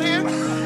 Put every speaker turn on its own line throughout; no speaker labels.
out here.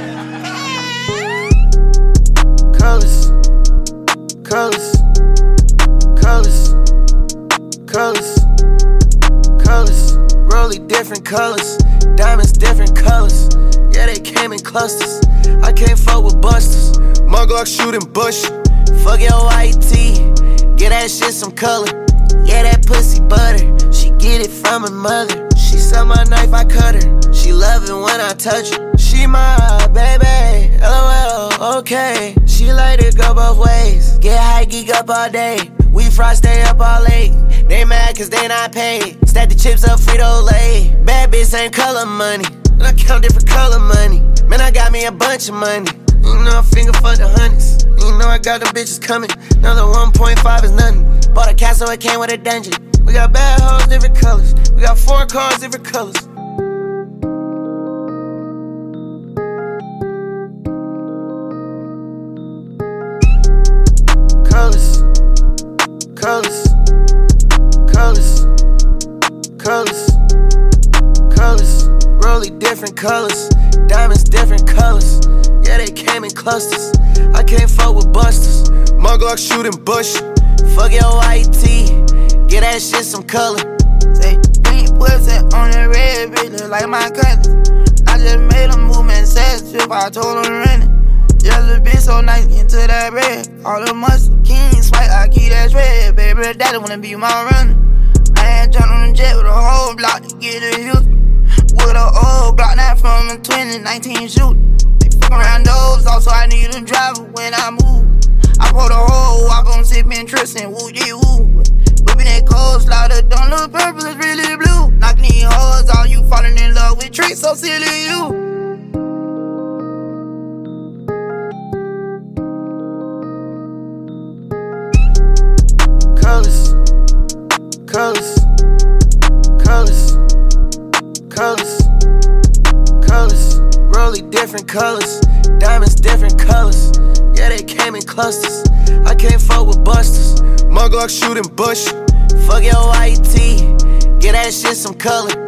Colors, colors, colors, colors, colors. Rolly different colors, diamonds different colors. Yeah, they came in clusters. I can't fuck with busters. My Glock shooting bush. Fuck your white tee, get that shit some color. Yeah, that pussy butter. She get it from her mother. She suck my knife, I cut her. She love it when I touch her. She my baby, LOL, okay. She like to go both ways. Get high, geek up all day. We fry, stay up all late. They mad cause they not paid. Stack the chips up, Frito-Lay. Bad bitch, same color money. And I count different color money. Man, I got me a bunch of money. You know I finger fuck the hundreds. You know I got them bitches coming. Another 1.5 is nothing. Bought a castle, it came with a dungeon. We got bad hoes, different colors. We got 4 cars, different colors. Colors, colors, colors, colors, colors. Rolly different colors, diamonds different colors. Yeah, they came in clusters. I can't fuck with busters. My Glock shooting bush. Fuck your white tee, get that shit some color.
Say, pink pussy on the red, bitch, look like my cousin. I just made a movement, said if I told him running. Yellow bitch so nice, into that red. All the muscle, king swipe, I keep that red. Baby, daddy wanna be my runner. I ain't jumped on the jet with a whole block to get a Houston. With an old block, not from a 2019 shoot. They fuck around those, also I need a driver when I move. I pour the whole walk on sippin' Tristan, woo yeah woo. Whippin' that cold slaughter, don't look purple, it's really blue. Knockin' these hoes, all you fallin' in love with tricks, so silly you.
Colors, colors, colors, colors, colors. Rolly different colors, diamonds different colors. Yeah, they came in clusters. I can't fuck with busters. My Glock shooting bush. Fuck your white tee, get that shit some color.